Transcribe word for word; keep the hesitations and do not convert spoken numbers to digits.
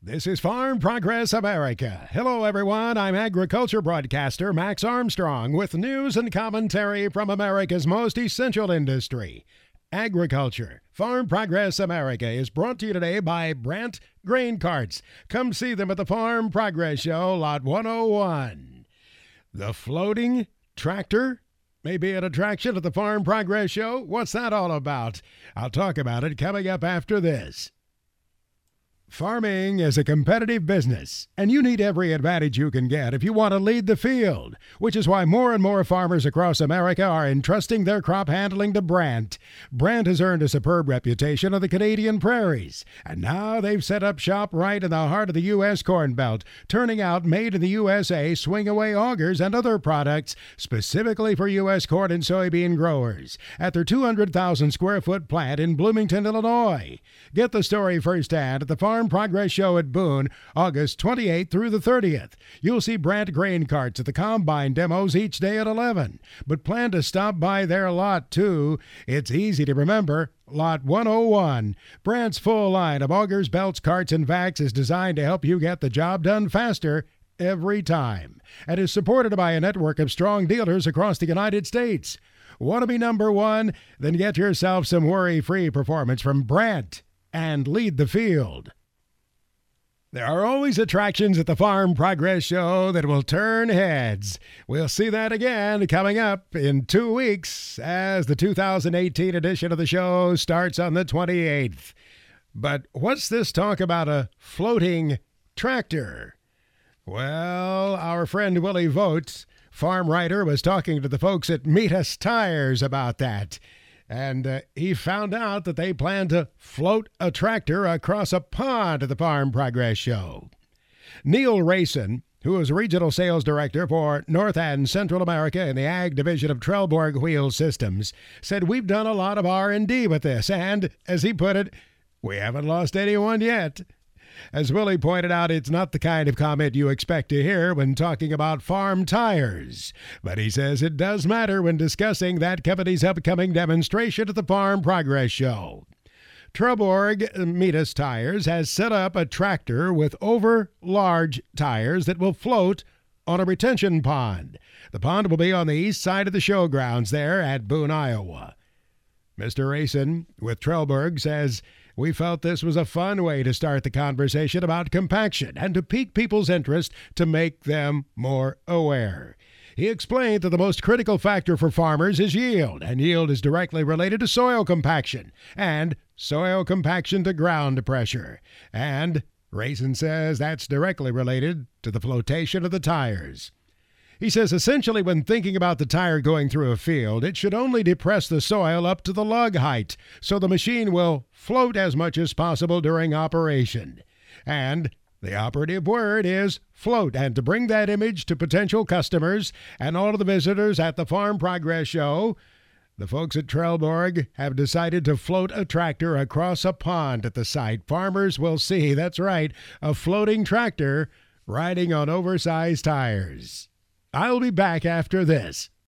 This is Farm Progress America. Hello, everyone. I'm agriculture broadcaster Max Armstrong with news and commentary from America's most essential industry, agriculture. Farm Progress America is brought to you today by Brandt Grain Carts. Come see them at the Farm Progress Show, Lot one oh one. The floating tractor may be an attraction at the Farm Progress Show. What's that all about? I'll talk about it coming up after this. Farming is a competitive business, and you need every advantage you can get if you want to lead the field, which is why more and more farmers across America are entrusting their crop handling to Brandt. Brandt has earned a superb reputation on the Canadian prairies, and now they've set up shop right in the heart of the U S Corn Belt, turning out made in the U S A swing-away augers and other products specifically for U S corn and soybean growers at their two hundred thousand square foot plant in Bloomington, Illinois. Get the story firsthand at the Farm Progress Show at Boone, August twenty-eighth through the thirtieth. You'll see Brandt grain carts at the combine demos each day at eleven. But plan to stop by their lot, too. It's easy to remember. Lot one oh one. Brandt's full line of augers, belts, carts, and vacs is designed to help you get the job done faster every time, and is supported by a network of strong dealers across the United States. Want to be number one? Then get yourself some worry-free performance from Brandt and lead the field. There are always attractions at the Farm Progress Show that will turn heads. We'll see that again coming up in two weeks as the two thousand eighteen edition of the show starts on the twenty-eighth. But what's this talk about a floating tractor? Well, our friend Willie Vogt, farm writer, was talking to the folks at Meet Us Tires about that. And uh, he found out that they plan to float a tractor across a pond at the Farm Progress Show. Neil Rayson, who is regional sales director for North and Central America in the Ag Division of Trelleborg Wheel Systems, said we've done a lot of R and D with this, and, as he put it, we haven't lost anyone yet. As Willie pointed out, it's not the kind of comment you expect to hear when talking about farm tires. But he says it does matter when discussing that company's upcoming demonstration at the Farm Progress Show. Trelleborg Meet Us Tires has set up a tractor with over-large tires that will float on a retention pond. The pond will be on the east side of the showgrounds there at Boone, Iowa. Mister Rayson with Trelleborg says, "We felt this was a fun way to start the conversation about compaction and to pique people's interest to make them more aware." He explained that the most critical factor for farmers is yield, and yield is directly related to soil compaction, and soil compaction to ground pressure. And Rayson says that's directly related to the flotation of the tires. He says essentially when thinking about the tire going through a field, it should only depress the soil up to the lug height, so the machine will float as much as possible during operation. And the operative word is float. And to bring that image to potential customers and all of the visitors at the Farm Progress Show, the folks at Trelleborg have decided to float a tractor across a pond at the site. Farmers will see, that's right, a floating tractor riding on oversized tires. I'll be back after this.